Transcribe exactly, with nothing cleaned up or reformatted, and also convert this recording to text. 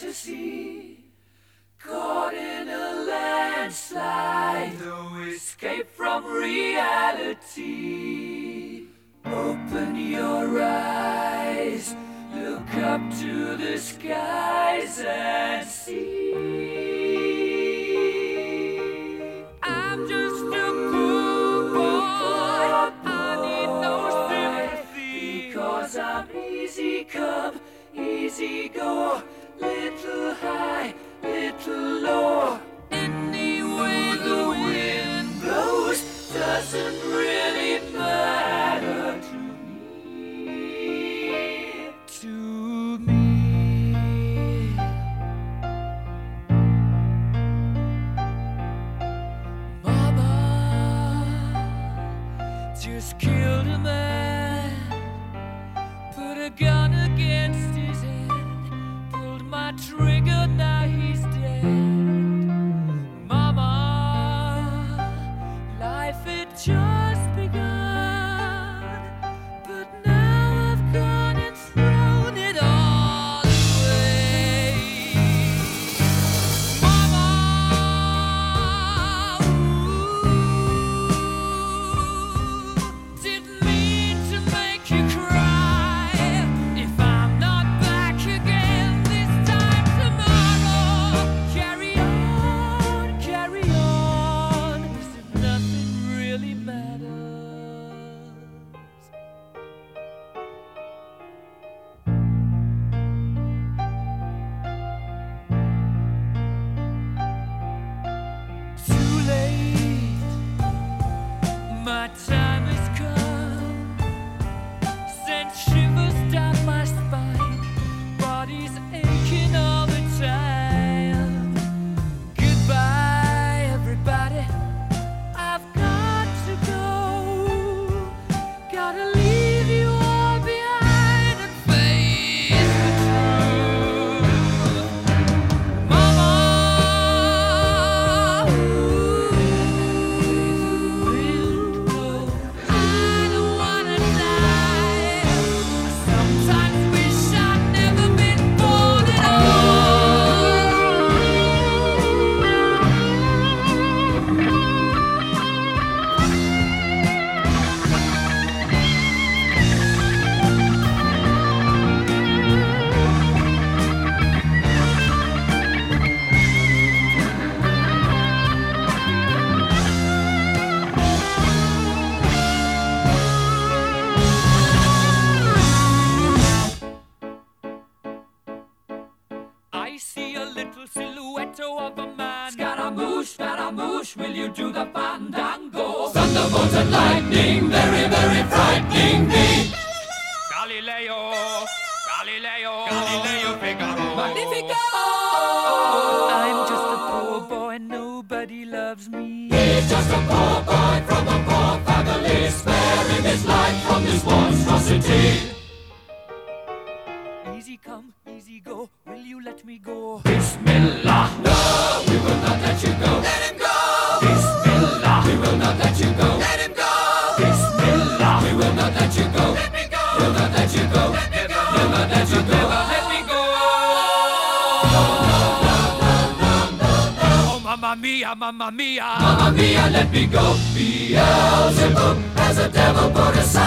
fantasy, caught in a landslide, no escape from reality. Open your eyes, look up to the skies and see. I'm just a poor boy, I need no sympathy, because I'm easy come, easy go, little high, little low. Any way the wind blows doesn't really matter to me, to me. Mama just killed a man, put a gun against his head, pulled my trigger, now he's dead. Mama, life had just begun, but now I've gone and thrown it all away. Mama, ooh, didn't mean to make you cry. If I'm not back again this time tomorrow, carry on, carry on, as if nothing really matters. Too late, my time has come, sent shivers down my spine, body's aching all the time. Goodbye, everybody, I've got to go, gotta leave you all behind and face the truth. Mama, ooh, I don't wanna die. I sometimes wish I'd never been born at I see a little silhouette of a man. Scaramouche, Scaramouche, will you do the fandango? Thunderbolt and lightning, very, very frightening me. Galileo, Galileo, Galileo Figaro. Magnifico! I'm just a poor boy, nobody loves me. He's just a poor boy from a poor family, sparing his life from this monstrosity. Easy come, easy go, will you let me go? Bismillah, no, we will not let you go. Let him go! Bismillah, we will not let you go. Let him go! Bismillah, we will not let you go. Let me go! We'll not let you go. Let me go! We'll not let you go. Let me go! Oh, mamma mia, mamma mia, mamma mia, let me go. Beelzebub has a devil put aside.